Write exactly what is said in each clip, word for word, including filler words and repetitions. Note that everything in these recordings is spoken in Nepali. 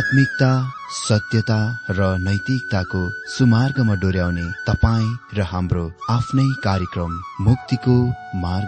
आत्मिकता, सत्यता र नैतिकताको सुमार्गमा डोर्याउने तपाईँ र हाम्रो आफ्नै कार्यक्रम मुक्तिको मार्ग।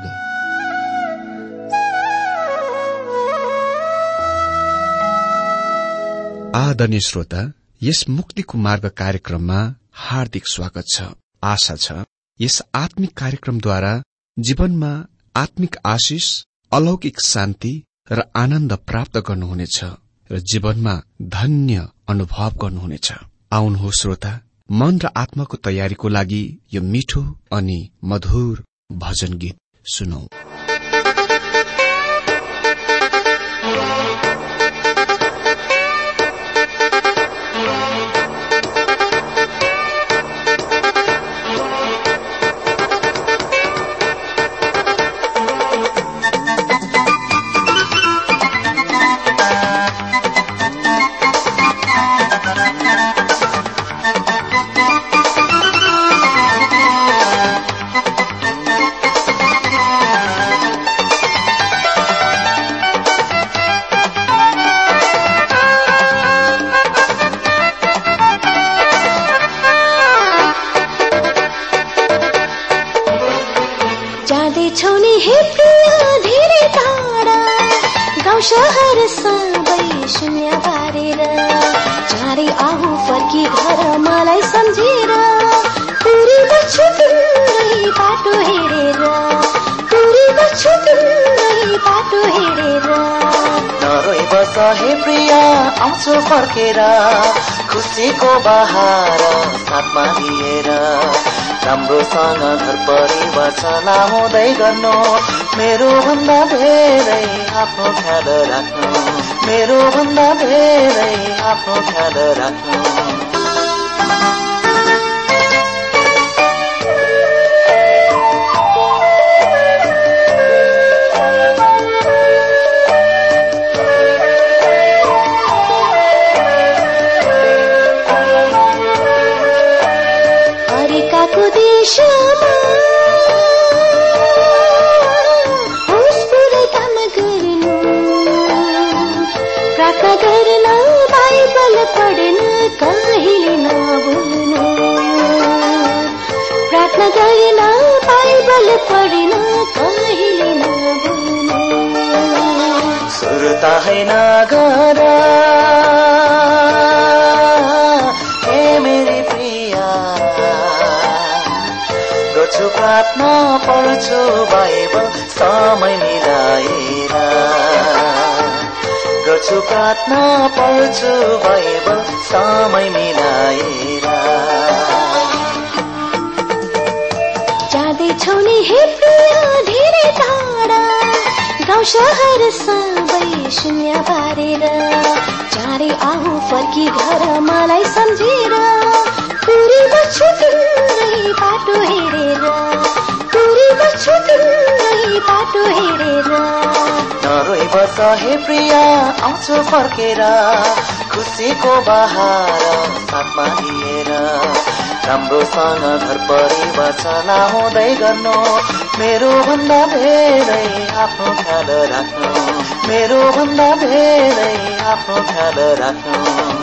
आदरणीय श्रोता, यस मुक्तिको मार्ग कार्यक्रममा हार्दिक स्वागत छ। आशा छ यस आत्मिक कार्यक्रमद्वारा जीवनमा आत्मिक आशिष, अलौकिक शान्ति र आनन्द प्राप्त गर्नुहुनेछ र जीवनमा धन्य अनुभव गर्नुहुनेछ। आउनुहोस् श्रोता, मन र आत्माको तयारीको लागि यो मिठो अनि मधुर भजन गीत सुनौ। शहर सबै शून्य पारेर चाँडै आऊ फर्की घर मलाई सम्झेर, पुरी बच्छु तिम्रै बाटो हेरेर, पुरी बच्छु तिम्रै बाटो हेरेर। नरोइ बस हे प्रिया, आउँछु फर्केर, खुसीको बहार साथमा लिएर, राम्रोसँग घर परिवार चलाउँदै गर्नु, मेरो भन्दा धेरै आफ्नो ख्याल राख्नु, मेरो भन्दा धेरै आफ्नो ख्याल राख्नु। अमेरिकाको देशमा गर्न, बाइबल पढ्न कहिले नभुल्नु, प्रार्थना गर्न, बाइबल पढ्न कहिले नभुल्नु। सुर्ता हैन गर हे मेरी प्रिया, गर्छु प्रार्थना, पढ्छु बाइबल समय मिलाएर, गर्छु प्रार्थना, पढ्छु बाइबल समय मिलाएर। जाँदैछौ नि हे प्रिया धेरै टाढा, गाउँ शहर सबै शून्य पारेर, चाँडै आऊ फर्की घर मलाई सम्झेर, पुरी बच्छु तिम्रै बाटो हेरेर, पुरी बच्छु तिम्रै बाटो हेरेर। नरोइ बस हे प्रिया, आउँछु फर्केर, खुसीको बहार साथमा लिएर, राम्रोसँग घर परिवार चलाउँदै गर्नु, मेरो भन्दा धेरै आफ्नो ख्याल राख्नु, मेरो भन्दा धेरै आफ्नो ख्याल राख्नु।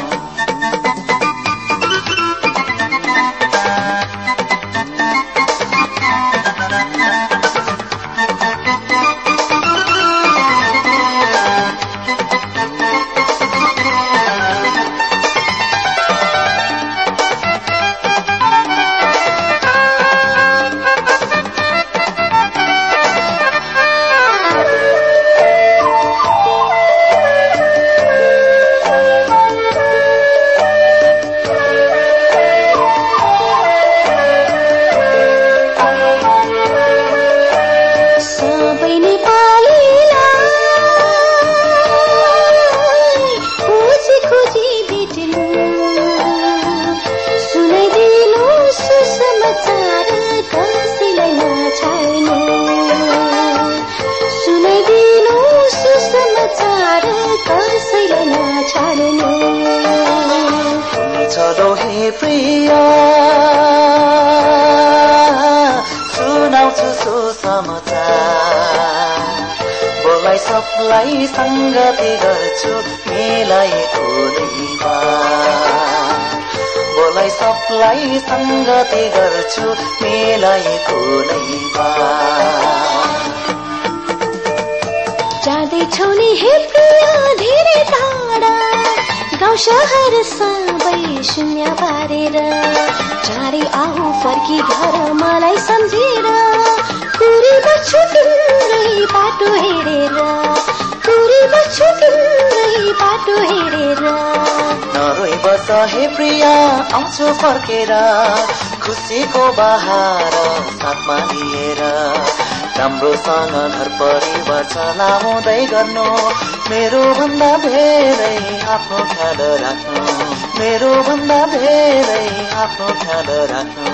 चलो हे प्रिया, सुनाउँछु सुसमाचार, बोलाई सबलाई संगति गर्छु मिलाई खोली, बोलाई सबलाई संगति गर्छु मेलाएको नै बा जाँदैछौ नि हे प्रिय धेरै टाढा गाउँ शहर सबै शून्य पारेर चाँडै आऊ फर्की घर मलाई सम्झेर कुरी बच्छु तिम्रै बाटो हेरेर कुरी बच्छु तिम्रै बाटो हेरेर नरोई बस हे प्रिया आउँछु फर्केर खुसीको बहार साथमा लिएर राम्रोसँग घर परिवार चलाउँदै गर्नु मेरो भन्दा धेरै आफ्नो ख्याल राख्नु मेरो भन्दा धेरै आफ्नो ख्याल राख्नु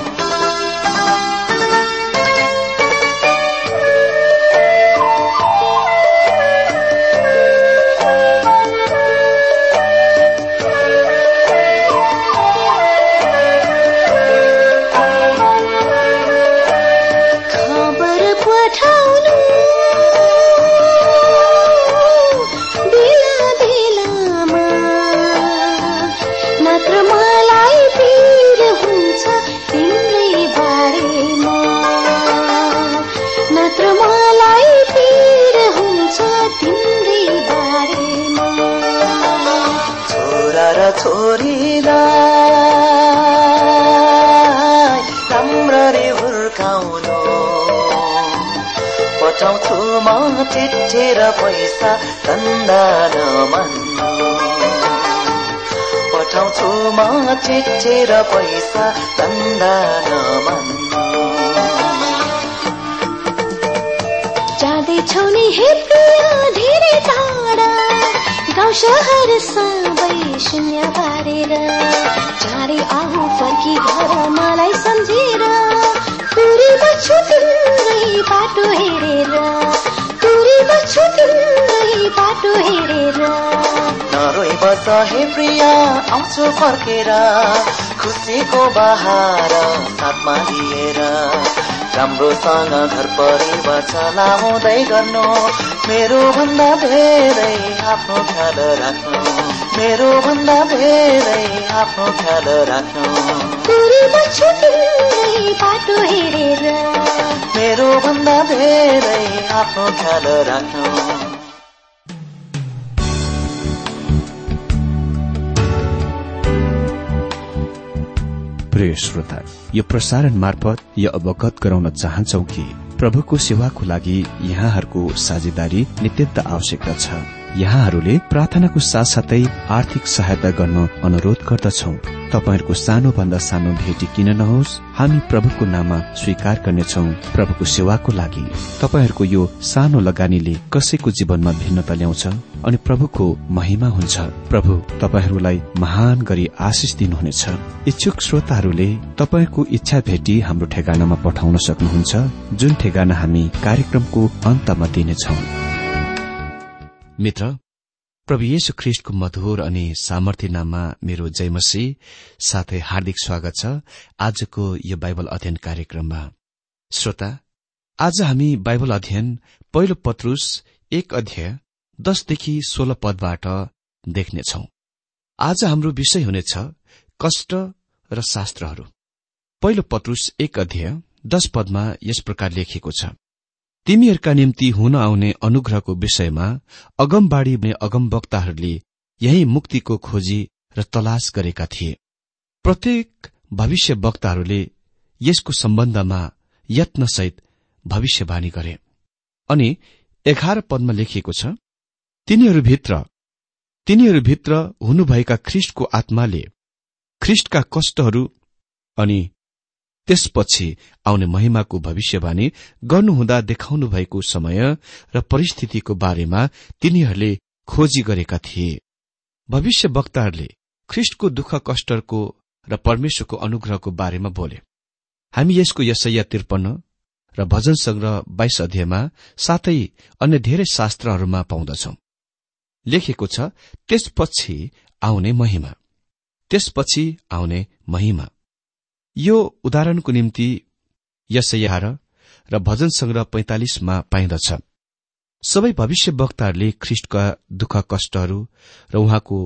छोरीलाई राम्ररी हुर्काउनु पठाउँछु म चिठी र पैसा धन्दा नमान्नु पठाउँछु म चिठी र पैसा धन्दा नमान्नु जाँदैछौ नि हे प्रिय धेरै टाढा गाउँ शहर सबै शून्य पारेर चाँडै आऊ फर्की घर मलाई सम्झेर कुरी बच्छु तिम्रै बाटो हेरेर कुरी बच्छु तिम्रै बाटो हेरेर नरोई बस हे प्रिया आउँछु फर्केर खुसीको बहार साथमा लिएर राम्रोसँग घर परिवार चलाउँदै गर्नु मेरो भन्दा धेरै आफ्नो ख्याल राख्नु मेरो भन्दा धेरै आफ्नो ख्याल राख्नु कुरी बच्छु तिम्रै बाटो हेरेर मेरो भन्दा धेरै आफ्नो ख्याल राख्नु प्रिय श्रोता, यो प्रसारण मार्फत यो अवगत गराउन चाहन्छौ कि प्रभुको सेवाको लागि यहाँहरूको साझेदारी नित्यन्त आवश्यकता छ। यहाँहरूले प्रार्थनाको साथसाथै आर्थिक सहायता गर्न अनुरोध गर्दछौ। तपाईहरूको सानो भन्दा सानो भेटी किन नहोस्, हामी प्रभुको नाममा स्वीकार गर्नेछौ। प्रभुको सेवाको लागि तपाईहरूको यो सानो लगानीले कसैको जीवनमा भिन्नता ल्याउँछ अनि प्रभुको महिमा हुन्छ। प्रभु तपाईहरूलाई महान गरी आशिष दिनुहुनेछ। इच्छुक श्रोताहरूले तपाईको इच्छा भेटी हाम्रो ठेगानामा पठाउन सक्नुहुन्छ, जुन ठेगाना हामी कार्यक्रमको अन्तमा दिनेछौ। मित्र, प्रभु येशू ख्रीष्टको मधुर अनि सामर्थ्य नाममा मेरो जय मसीह साथै हार्दिक स्वागत छ आजको यो बाइबल अध्ययन कार्यक्रममा। श्रोता, आज हामी बाइबल अध्ययन पहिलो पत्रुस एक अध्याय दशदेखि सोह्र पदबाट देख्नेछौ। आज हाम्रो विषय हुनेछ कष्ट र शास्त्रहरू। पहिलो पत्रुस एक अध्याय दश पदमा यस प्रकार लेखिएको छ, तिमीहरूका निम्ति हुन आउने अनुग्रहको विषयमा अगमबाडी अगमवक्ताहरूले यही मुक्तिको खोजी र तलाश गरेका थिए। प्रत्येक भविष्यवक्ताहरूले यसको सम्बन्धमा यत्नसहित भविष्यवाणी गरे। अनि एघार पदमा लेखिएको छ, तिनीहरूभित्र तिनीहरूभित्र हुनुभएका ख्रीष्टको आत्माले ख्रीष्टका कष्टहरू अनि त्यसपछि आउने महिमाको भविष्यवाणी गर्नुहुँदा देखाउनु भएको समय र परिस्थितिको बारेमा तिनीहरूले खोजी गरेका थिए। भविष्यवक्ताहरूले ख्रीष्टको दुःख कष्टको र परमेश्वरको अनुग्रहको बारेमा बोले। हामी यसको यशाया त्रिपन्न र भजन संग्रह बाइस अध्यायमा साथै अन्य धेरै शास्त्रहरूमा पाउँदछौ। लेखेको छ, त्यसपछि आउने महिमा, त्यसपछि आउने महिमा। यो उदाहरणको निम्ति यशाया र भजन संग्रह पैंतालिसमा पाइन्दछ। सबै भविष्यवक्ताहरूले ख्रीष्टका दुःख कष्टहरू र उहाँको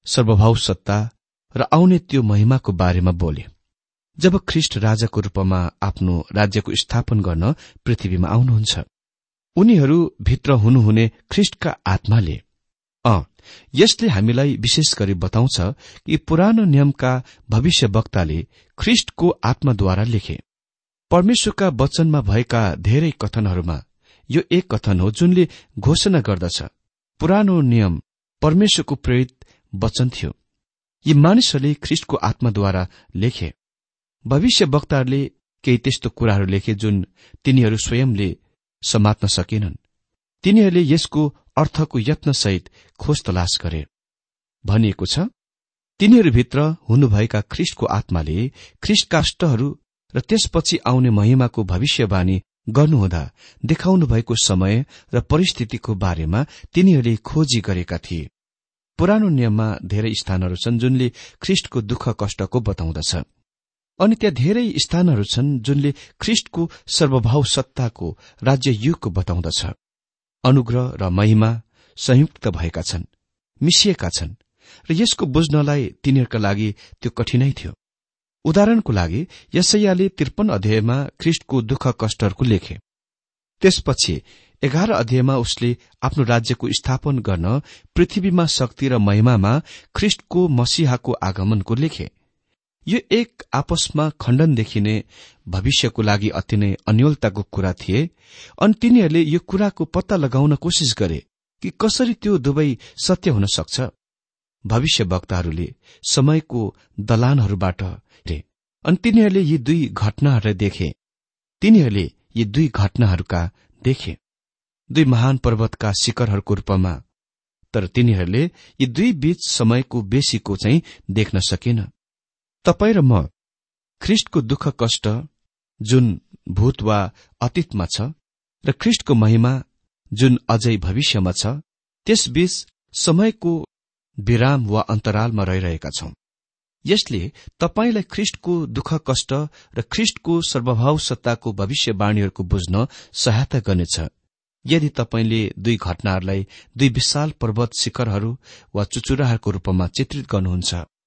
सर्वभाव सत्ता र आउने त्यो महिमाको बारेमा बोले, जब ख्रीष्ट राजाको रूपमा आफ्नो राज्यको स्थापन गर्न पृथ्वीमा आउनुहुन्छ। उनीहरू भित्र हुनुहुने ख्रीष्टका आत्माले अ यसले हामीलाई विशेष गरी बताउँछ कि पुरानो नियमका भविष्यवक्ताले ख्रीष्टको आत्माद्वारा लेखे। परमेश्वरका वचनमा भएका धेरै कथनहरूमा यो एक कथन हो जुनले घोषणा गर्दछ पुरानो नियम परमेश्वरको प्रेरित वचन थियो। यी मानिसहरूले ख्रीष्टको आत्माद्वारा लेखे। भविष्यवक्ताहरूले केही त्यस्तो कुराहरू लेखे जुन तिनीहरू स्वयंले समात्न सकेनन्। तिनीहरूले यसको अर्थको यत्नसहित खोज तलास गरे। भनिएको छ, तिनीहरूभित्र हुनुभएका ख्रीष्टको आत्माले ख्रीष्ट काष्टहरू र त्यसपछि आउने महिमाको भविष्यवाणी गर्नुहुँदा देखाउनु भएको समय र परिस्थितिको बारेमा तिनीहरूले खोजी गरेका थिए। पुरानो नियममा धेरै स्थानहरू छन् जुनले ख्रीष्टको दुःख कष्टको बताउँदछ, अनि त्यहाँ धेरै स्थानहरू छन् जुनले ख्रीष्टको सर्वभाव सत्ताको राज्य युगको बताउँदछ। अनुग्रह र महिमा संयुक्त भएका छन्, मिसिएका छन्, र यसको बुझ्नलाई तिनीहरूका लागि त्यो कठिनाई थियो। उदाहरणको लागि यशायाले त्रिपन्न अध्यायमा ख्रीष्टको दुःख कष्टहरूको लेखे। त्यसपछि एघार अध्यायमा उसले आफ्नो राज्यको स्थापन गर्न पृथ्वीमा शक्ति र महिमामा ख्रीष्टको मसीहाको आगमनको लेखे। यो एक आपसमा खण्डन देखिने भविष्यको लागि अति नै अन्योलताको कुरा थिए, अनि तिनीहरूले यो कुराको पत्ता लगाउन कोशिश गरे कि कसरी त्यो दुवै सत्य हुन सक्छ। भविष्यवक्ताहरूले समयको दलानहरूबाट हेरे, अनि तिनीहरूले यी दुई घटनाहरूलाई देखे। तिनीहरूले यी दुई घटनाहरूका देखे दुई महान पर्वतका शिखरहरूको रूपमा, तर तिनीहरूले यी दुई बीच समयको बेसीको चाहिँ देख्न सकेन। तपाईँ र म ख्रीष्टको दुःख कष्ट जुन भूत वा अतीतमा छ र ख्रीष्टको महिमा जुन अझै भविष्यमा छ, त्यसबीच समयको विराम वा अन्तरालमा रहिरहेका छौं। यसले तपाईंलाई ख्रीष्टको दुःख कष्ट र ख्रीष्टको सर्वभाव सत्ताको भविष्यवाणीहरूको बुझ्न सहायता गर्नेछ यदि तपाईंले दुई घटनाहरूलाई दुई विशाल पर्वत शिखरहरू वा चुचुराहरूको रूपमा चित्रित गर्नुहुन्छ।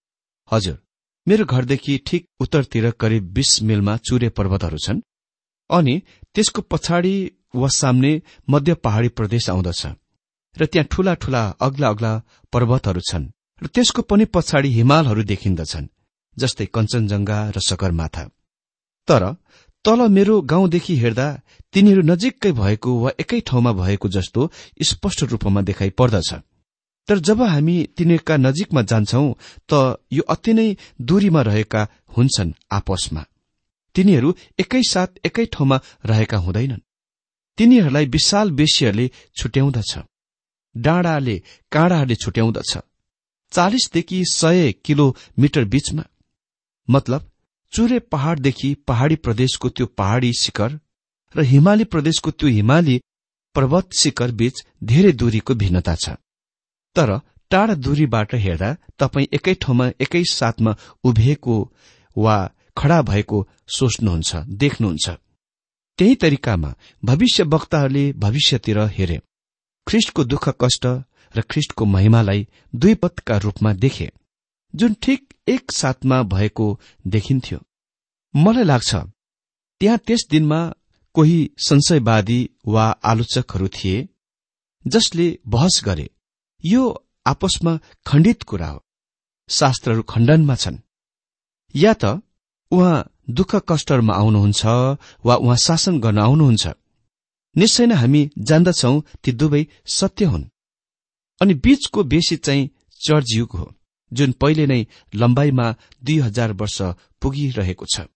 हजुर, मेरो घरदेखि ठिक उत्तरतिर करिब बीस मिलमा चुरे पर्वतहरू छन्, अनि त्यसको पछाडि वा सामने मध्य पहाड़ी प्रदेश आउँदछ, र त्यहाँ ठूला ठूला अग्ला अग्ला पर्वतहरू छन्, र त्यसको पनि पछाडि हिमालहरू देखिन्दछन्, जस्तै कञ्चनजंघा र सगरमाथा। तर तल मेरो गाउँदेखि हेर्दा तिनीहरू नजिकै भएको वा एकै ठाउँमा भएको जस्तो स्पष्ट रूपमा देखाइ पर्दछ। तर जब हामी तिनीहरूका नजिकमा जान्छौं त यो अति नै दूरीमा रहेका हुन्छन् आपसमा। तिनीहरू एकैसाथ एकै ठाउँमा रहेका हुँदैनन्। तिनीहरूलाई विशाल बेसीहरूले छुट्याउँदछ, डाँडाले काँडाहरूले छुट्याउँदछ, चालिसदेखि सय किलोमिटर बीचमा। मतलब चुरे पहाड़देखि पहाड़ी प्रदेशको त्यो पहाड़ी शिखर र हिमाली प्रदेशको त्यो हिमाली पर्वत शिखर बीच धेरै दूरीको भिन्नता छ। तर टाढा दूरीबाट हेर्दा तपाईं एकै ठाउँमा एकै साथमा उभिएको वा खड़ा भएको सोच्नुहुन्छ, देख्नुहुन्छ। त्यही तरिकामा भविष्यवक्ताहरूले भविष्यतिर हेरे, ख्रीष्टको दुःख कष्ट र ख्रीष्टको महिमालाई दुई पथका रूपमा देखे, जुन ठिक एक साथमा भएको देखिन्थ्यो। मलाई लाग्छ त्यहाँ त्यस दिनमा कोही संशयवादी वा आलोचकहरू थिए जसले बहस गरे, यो आपसमा खण्डित कुरा हो, शास्त्रहरू खण्डनमा छन्। या त उहाँ दुःख कष्टमा आउनुहुन्छ वा उहाँ शासन गर्न आउनुहुन्छ। निश्चय नै हामी जान्दछौ ती दुवै सत्य हुन्। अनि बीचको बेसी चाहिँ चर्च युग हो, जुन पहिले नै लम्बाइमा दुई हजार वर्ष पुगिरहेको छ।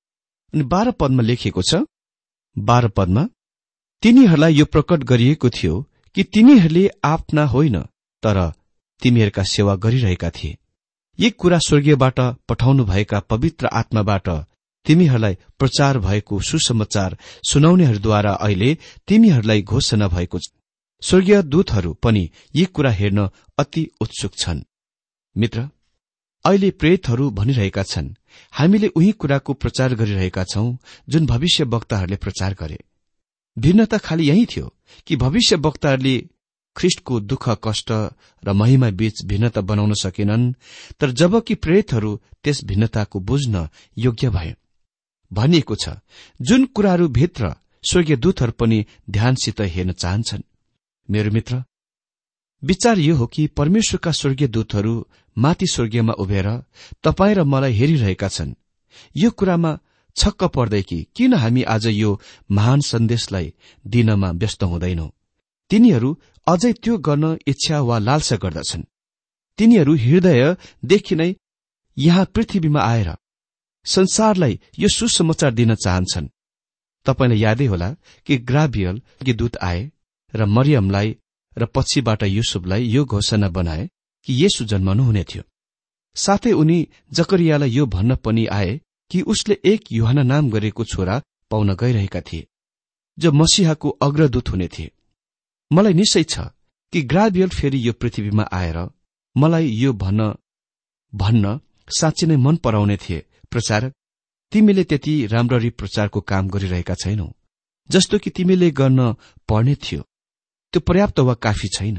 अनि बाह्र पदमा लेखिएको छ, बाह्र पदमा तिनीहरूलाई यो प्रकट गरिएको थियो कि तिनीहरूले आफ्ना होइन तर तिमीहरूका सेवा गरिरहेका थिए। यी कुरा स्वर्गीयबाट पठाउनुभएका पवित्र आत्माबाट तिमीहरूलाई प्रचार भएको सुसमाचार सुनाउनेहरूद्वारा अहिले तिमीहरूलाई घोषणा भएको छ। स्वर्गीय दूतहरू पनि यी कुरा हेर्न अति उत्सुक छन्। मित्र, अहिले प्रेरितहरू भनिरहेका छन्, हामीले उही कुराको प्रचार गरिरहेका छौं जुन भविष्यवक्ताहरूले प्रचार गरे। भिन्नता खालि यही थियो कि भविष्यवक्ताहरूले ख्रिस्टको दुःख कष्ट र महिमा बीच भिन्नता बनाउन सकेनन्, तर जबकि प्रेरितहरू त्यस भिन्नताको बुझ्न योग्य भए। भनिएको छ, जुन कुराहरू भित्र स्वर्गीय दूतहरू पनि ध्यानसित हेर्न चाहन्छन्। मेरो मित्र, विचार यो हो कि परमेश्वरका स्वर्गीय दूतहरू माथि स्वर्गीयमा उभिएर तपाईँ र मलाई हेरिरहेका छन्। यो कुरामा छक्क पर्दै कि किन हामी आज यो महान सन्देशलाई दिनमा व्यस्त हुँदैनौं। तिनीहरू अझै त्यो गर्न इच्छा वा लालसा गर्दछन्। तिनीहरू हृदयदेखि नै यहाँ पृथ्वीमा आएर संसारलाई यो सुसमाचार दिन चाहन्छन्। तपाईलाई यादै होला कि गाब्रिएल दूत आए र मरियमलाई र पछिबाट युसुफलाई यो घोषणा बनाए कि येशू जन्मनु हुने थियो। साथै उनी जकरियालाई यो भन्न पनि आए कि उसले एक यूहन्ना नाम गरेको छोरा पाउन गइरहेका थिए, जो मसीहाको अग्रदूत हुने थिए। मलाई निश्चय छ कि गाब्रिएल फेरि यो पृथ्वीमा आएर मलाई यो भन्न भन्न साँच्चै नै मन पराउने थिए, प्रचारक, तिमीले त्यति राम्ररी प्रचारको काम गरिरहेका छैनौ जस्तो कि तिमीले गर्न पर्ने थियो। त्यो पर्याप्त वा काफी छैन।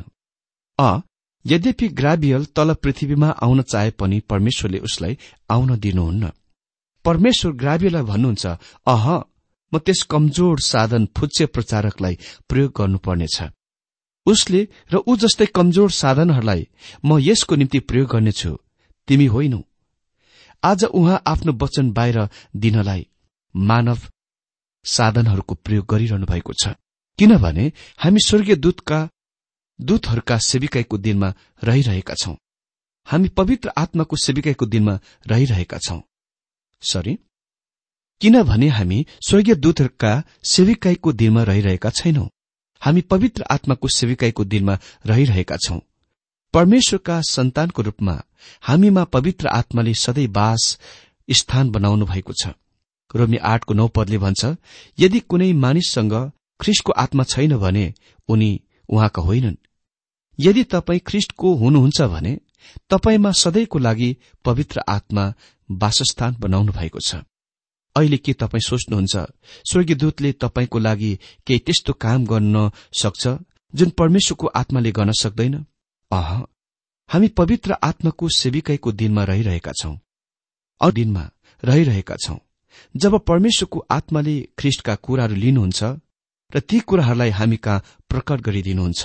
अ यद्यपि गाब्रिएल तल पृथ्वीमा आउन चाहे पनि परमेश्वरले उसलाई आउन दिनुहुन्न। परमेश्वर गाब्रिएललाई भन्नुहुन्छ, अह म त्यस कमजोर साधन फुच्चे प्रचारकलाई प्रयोग गर्नुपर्नेछ। उसले र ऊ जस्तै कमजोर साधनहरूलाई म यसको निम्ति प्रयोग गर्नेछु, तिमी होइनौ। आज उहाँ आफ्नो वचन बाहिर दिनलाई मानव साधनहरूको प्रयोग गरिरहनु भएको छ, किनभने हामी स्वर्गीय दूतका दूतहरूका सेविकाईको दिनमा रहिरहेका छौं। हामी पवित्र आत्माको सेविकाईको दिनमा रहिरहेका छौं। सरी किनभने हामी स्वर्गीय दूतहरूका सेविकाईको दिनमा रहिरहेका छैनौं। हामी पवित्र आत्माको सेविकाईको दिनमा रहिरहेका छौं। परमेश्वरका सन्तानको रूपमा हामीमा पवित्र आत्माले सधैँ बास स्थान बनाउनु भएको छ। रोमी आठको नौ पदले भन्छ, यदि कुनै मानिससँग ख्रिस्टको आत्मा छैन भने उनी उहाँका होइनन्। यदि तपाईँ ख्रिस्टको हुनुहुन्छ भने तपाईँमा सधैँको लागि पवित्र आत्मा वासस्थान बनाउनु भएको छ। अहिले के तपाईँ सोच्नुहुन्छ स्वर्गीय दूतले तपाईँको लागि केही त्यस्तो काम गर्न सक्छ जुन परमेश्वरको आत्माले गर्न सक्दैन? अह, हामी पवित्र आत्माको सेविकाईको दिनमा रहिरहेका छौं। अरू दिनमा रहिरहेका छौं जब परमेश्वरको आत्माले ख्रिस्टका कुराहरू लिनुहुन्छ र ती कुराहरूलाई हामी कहाँ प्रकट गरिदिनुहुन्छ।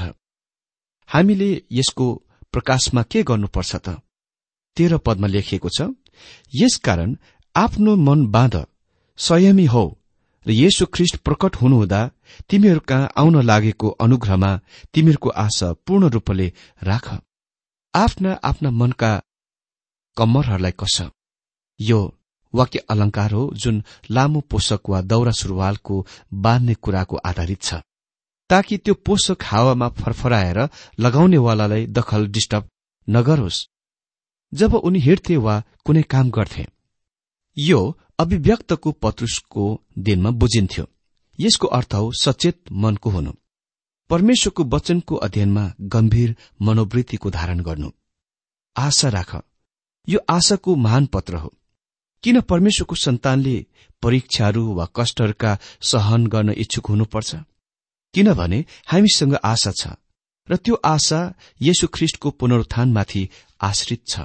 हामीले यसको प्रकाशमा के गर्नुपर्छ त? तेह्र पदमा लेखिएको छ, यसकारण आफ्नो मन बाँध, संयमी हौ र येशू ख्रिस्ट प्रकट हुनुहुँदा तिमीहरू कहाँ आउन लागेको अनुग्रहमा तिमीहरूको आशा पूर्ण रूपले राख। आफ्ना आफ्ना मनका कम्मरहरूलाई कस। यो वाक्य अलंकार हो जुन लामो पोषक वा दौरा सुरुवालको बाँध्ने कुराको आधारित छ, ताकि त्यो पोषक हावामा फरफराएर लगाउनेवालालाई दखल डिस्टर्ब नगरोस् जब उनी हिँड्थे वा कुनै काम गर्थे। यो अभिव्यक्तको पत्रुसको दिनमा बुझिन्थ्यो। यसको अर्थ हो सचेत मनको हुनु, परमेश्वरको वचनको अध्ययनमा गम्भीर मनोवृत्तिको धारण गर्नु, आशा राख। यो आशाको महान पत्र हो। किन परमेश्वरको सन्तानले परीक्षाहरू वा कष्टहरूका सहन गर्न इच्छुक हुनुपर्छ? किनभने हामीसँग आशा छ र त्यो आशा येशू ख्रिस्टको पुनरुत्थानमाथि आश्रित छ,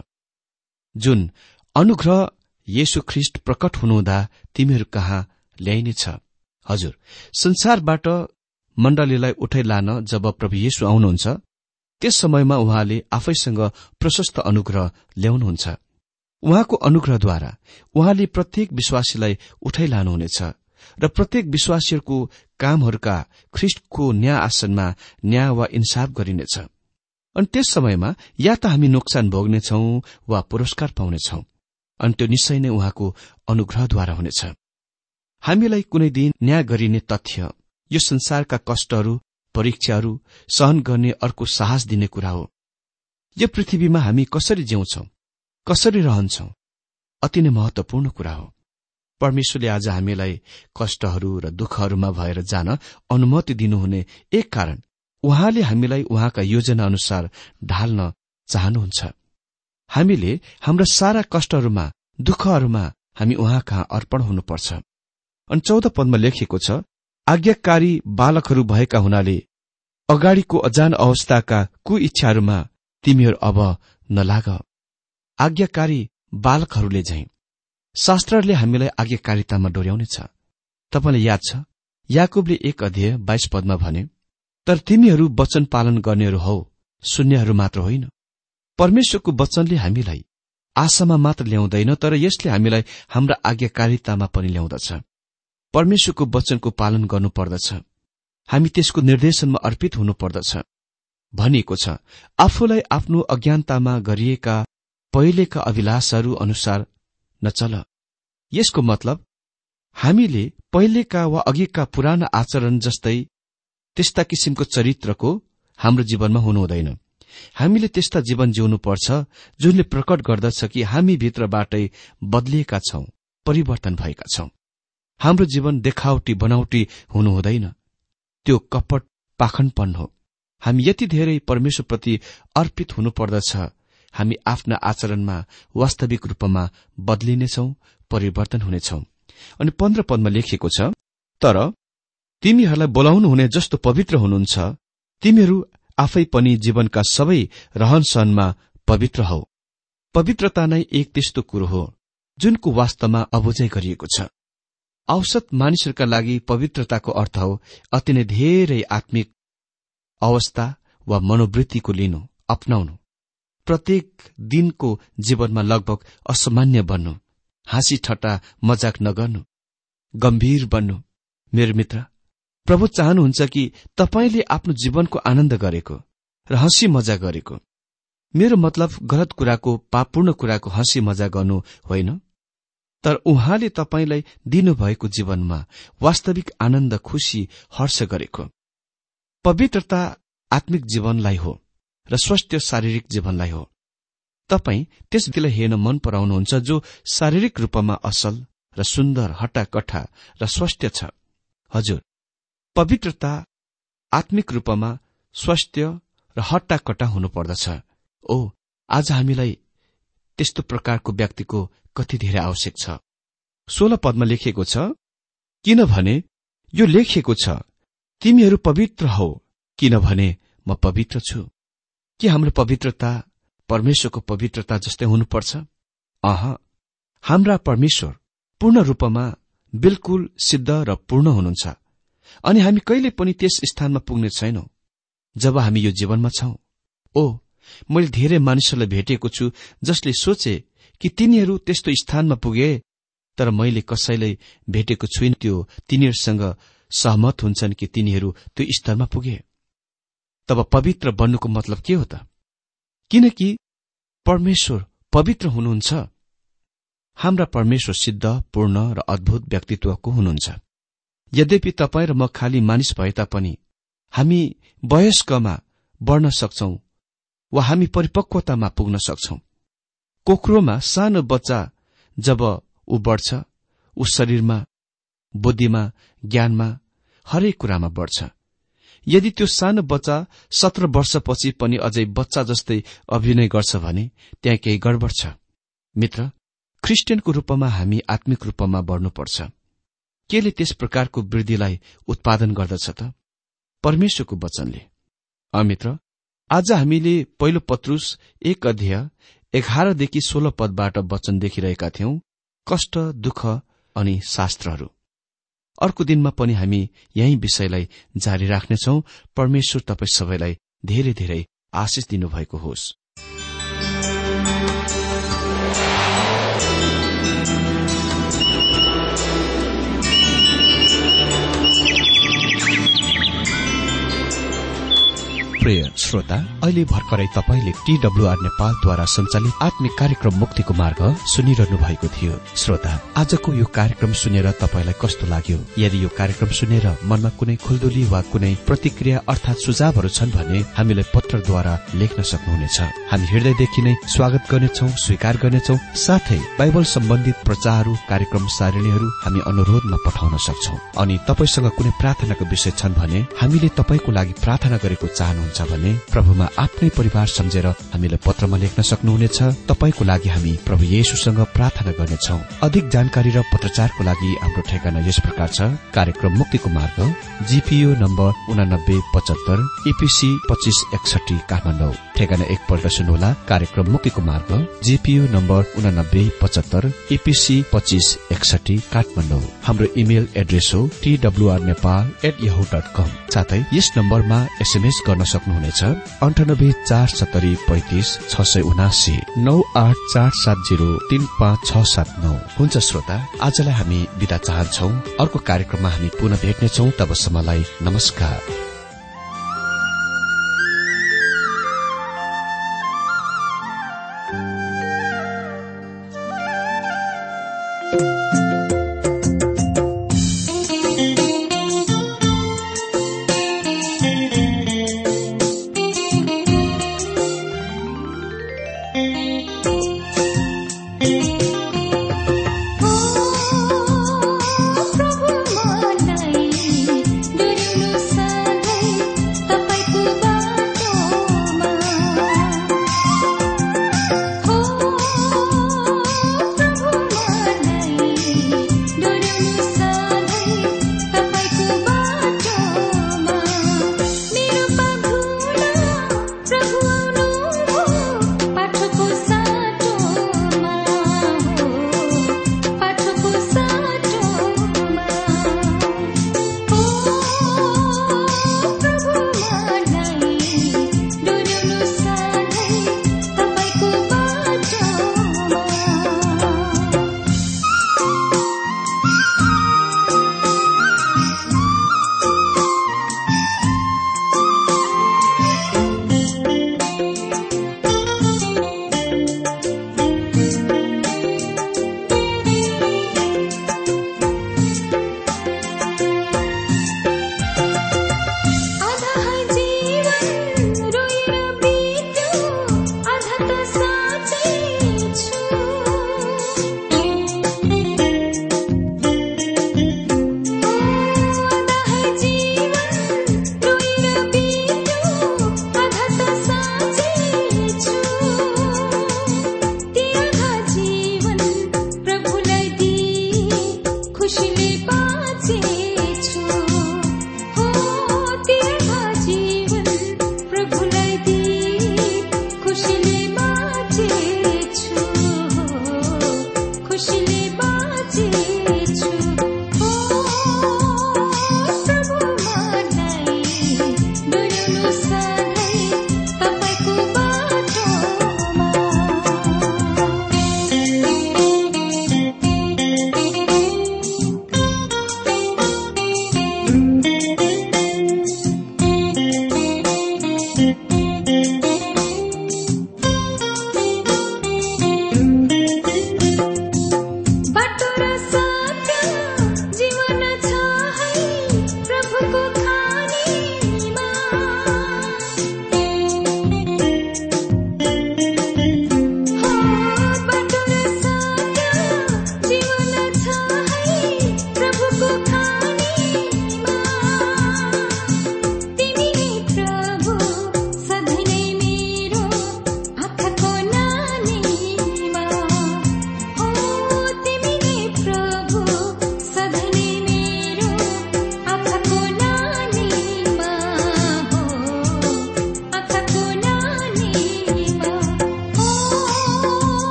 जुन अनुग्रह येशू ख्रिस्ट प्रकट हुनुहुँदा तिमीहरू कहाँ ल्याइनेछ। हजुर, संसारबाट मण्डलीलाई उठाइ लान जब प्रभु येशू आउनुहुन्छ त्यस समयमा उहाँले आफैसँग प्रशस्त अनुग्रह ल्याउनुहुन्छ। उहाँको अनुग्रहद्वारा उहाँले प्रत्येक विश्वासीलाई उठाइ लानुहुनेछ र प्रत्येक विश्वासीहरूको कामहरूका ख्रिस्टको न्याय आसनमा न्याय वा इन्साफ गरिनेछ। अनि त्यस समयमा या त हामी नोक्सान भोग्नेछौं वा पुरस्कार पाउनेछौं, अनि त्यो निश्चय नै उहाँको अनुग्रहद्वारा हुनेछ। हामीलाई कुनै दिन न्याय गरिने तथ्य यो संसारका कष्टहरू परीक्षाहरू सहन गर्ने अर्को साहस दिने कुरा हो। यो पृथ्वीमा हामी कसरी जिउँछौं, कसरी रहन्छौं, अति नै महत्वपूर्ण कुरा हो। परमेश्वरले आज हामीलाई कष्टहरू र दुःखहरूमा भएर जान अनुमति दिनुहुने एक कारण उहाँले हामीलाई उहाँका योजना अनुसार ढाल्न चाहनुहुन्छ। हामीले हाम्रा सारा कष्टहरूमा दुःखहरूमा हामी उहाँ कहाँ अर्पण हुनुपर्छ। अनि चौध पदमा लेखिएको छ, आज्ञाकारी बालकहरू भएका हुनाले अगाडिको अजान अवस्थाका कुइच्छाहरूमा तिमीहरू अब नलाग। आज्ञाकारी बालकहरूले झैं शास्त्रले हामीलाई आज्ञाकारितामा डोर्याउनेछ। तपाईलाई याद छ, याकुबले एक अध्याय बाइस पदमा भने, तर तिमीहरू वचन पालन गर्नेहरू हौ, शून्यहरू मात्र होइन। परमेश्वरको वचनले हामीलाई आशामा मात्र ल्याउँदैन, तर यसले हामीलाई हाम्रा आज्ञाकारितामा पनि ल्याउँदछ। परमेश्वरको वचनको पालन गर्नुपर्दछ। हामी त्यसको निर्देशनमा अर्पित हुनुपर्दछ। भनिएको छ, आफूलाई आफ्नो अज्ञानतामा गरिएका पहिलेका अभिलाषहरू अनुसार नचल। यसको मतलब हामीले पहिलेका वा अघिका पुराना आचरण जस्तै त्यस्ता किसिमको चरित्रको हाम्रो जीवनमा हुनु हुँदैन। हामीले त्यस्ता जीवन जिउनुपर्छ जुनले प्रकट गर्दछ कि हामी भित्रबाटै बदलिएका छौं, परिवर्तन भएका छौं। हाम्रो जीवन देखावटी बनावटी हुनु हुँदैन। त्यो कपट पाखण्डपन हो। हामी यति धेरै परमेश्वरप्रति अर्पित हुनुपर्दछ, हामी आफ्ना आचरणमा वास्तविक रूपमा बदलिनेछौं, परिवर्तन हुनेछौं। अनि पन्ध्र पदमा लेखिएको छ, तर तिमीहरूलाई बोलाउनु हुने जस्तो पवित्र हुनुहुन्छ, तिमीहरू आफै पनि जीवनका सबै रहनसहनमा पवित्र हौ। पवित्रता नै एक त्यस्तो कुरो हो जुनको वास्तवमा अबुझाइ गरिएको छ। औसत मानिसहरूका लागि पवित्रताको अर्थ हो अति नै धेरै आत्मिक अवस्था वा मनोवृत्तिको लिनु, अपनाउनु, प्रत्येक दिनको जीवनमा लगभग असामान्य बन्नु, हाँसी ठट्टा मजाक नगर्नु, गम्भीर बन्नु। मेरो मित्र, प्रभु चाहनुहुन्छ कि तपाईले आफ्नो जीवनको आनन्द गरेको र हाँसी मजा गरेको। मेरो मतलब गलत कुराको, पापपूर्ण कुराको हाँसी मजा गर्नु होइन, तर उहाँले तपाईलाई दिनुभएको जीवनमा वास्तविक आनन्द, खुशी, हर्ष गरेको। पवित्रता आत्मिक जीवनलाई हो र स्वस्थ शारीरिक जीवनलाई हो। तपाई त्यस व्यक्तिलाई हेर्न मन पराउनुहुन्छ जो शारीरिक रूपमा असल र सुन्दर, हट्टाकट्टा र स्वस्थ छ। हजुर, पवित्रता आत्मिक रूपमा स्वास्थ्य र हट्टाकट्टा हुनुपर्दछ। ओ, आज हामीलाई त्यस्तो प्रकारको व्यक्तिको कति धेरै आवश्यक छ। सोह्र पदमा लेखिएको छ, किनभने यो लेखिएको छ, तिमीहरू पवित्र हौ किनभने म पवित्र छु। के हाम्रो पवित्रता परमेश्वरको पवित्रता जस्तै हुनुपर्छ? अह, हाम्रा परमेश्वर पूर्ण रूपमा बिल्कुल सिद्ध र पूर्ण हुनुहुन्छ अनि हामी कहिले पनि त्यस स्थानमा पुग्ने छैनौं जब हामी यो जीवनमा छौं। ओ, मैले धेरै मानिसहरूलाई भेटेको छु जसले सोचे कि तिनीहरू त्यस्तो स्थानमा पुगे, तर मैले कसैलाई भेटेको छुइन त्यो तिनीहरूसँग सहमत हुन्छन् कि तिनीहरू त्यो स्तरमा पुगे। तब पवित्र बन्नुको मतलब के हो त? किनकि परमेश्वर पवित्र हुनुहुन्छ। हाम्रा परमेश्वर सिद्ध, पूर्ण र अद्भुत व्यक्तित्वको हुनुहुन्छ। यद्यपि तपाईँ र म खाली मानिस भए तापनि हामी वयस्कमा बढ्न सक्छौं वा हामी परिपक्वतामा पुग्न सक्छौं। कोखरोमा सानो बच्चा जब ऊ बढ्छ, ऊ शरीरमा, बुद्धिमा, ज्ञानमा, हरेक कुरामा बढ्छ। यदि त्यो सानो बच्चा सत्र वर्षपछि पनि अझै बच्चा जस्तै अभिनय गर्छ भने त्यहाँ केही गडबड छ। मित्र, ख्रिस्टियनको रूपमा हामी आत्मिक रूपमा बढ्नुपर्छ। केले त्यस प्रकारको वृद्धिलाई उत्पादन गर्दछ त? परमेश्वरको वचनले। अमित्र, आज हामीले पहिलो पत्रुस एक अध्याय एघारदेखि सोह्र पदबाट वचन देखिरहेका थियौं, कष्ट, दुःख अनि शास्त्रहरू। अर्को दिनमा पनि हामी यही विषयलाई जारी राख्नेछौं। परमेश्वर तपाईं सबैलाई धेरै धेरै आशिष दिनुभएको होस्। प्रिय श्रोता, अहिले भर्खरै तपाईले टीडब्ल्यूआर नेपालद्वारा सञ्चालित आत्मिक कार्यक्रम मुक्तिको मार्ग सुनिरहनु भएको थियो। श्रोता, आजको यो कार्यक्रम सुनेर तपाईलाई कस्तो लाग्यो? यदि यो कार्यक्रम सुनेर मनमा कुनै खुल्दुली वा कुनै प्रतिक्रिया अर्थात सुझावहरू छन् भने हामीलाई पत्रद्वारा लेख्न सक्नुहुनेछ। हामी हृदयदेखि नै स्वागत गर्नेछौं, स्वीकार गर्नेछौं। साथै बाइबल सम्बन्धित प्रचारहरू, कार्यक्रम सारणीहरू हामी अनुरोधमा पठाउन सक्छौं। अनि तपाईसँग कुनै प्रार्थनाको विषय छन् भने हामीले तपाईको लागि प्रार्थना गरेको चाहनुहुन्छ भने प्रभुमा आफ्नै परिवार सम्झेर हामीलाई पत्रमा लेख्न सक्नुहुनेछ। तपाईको लागि हामी प्रभु येशूसँग प्रार्थना गर्नेछौ। अधिक जानकारी र पत्रचारको लागि हाम्रो ठेगाना यस प्रकार छ। कार्यक्रम मुक्तिको मार्ग, जीपीओ नम्बर उनानब्बे पचहत्तर ईपीसी पच्चीस एकसठी काठमाडौँ। ठेगाना एकपल्ट सुन्नुहोला। कार्यक्रम मुक्तिको मार्ग, जीपीओ नम्बर उनानब्बे पचहत्तर ईपीसी पच्चीस एकसठी काठमाडौँ। हाम्रो इमेल एड्रेस हो T W R Nepal at Yahoo dot com. साथै यस नम्बरमा एसएमएस गर्न सक्नुहुनेछ अन्ठानब्बे चार सत्तरी पैंतिस छ सय उनासी नौ आठ चार सात जीरो तीन पाँच छ सात नौ। हुन्छ श्रोता, आजलाई हामी बिदा चाहन्छौ। अर्को कार्यक्रममा हामी पुनः भेट्नेछौ। तबसम्मलाई नमस्कार।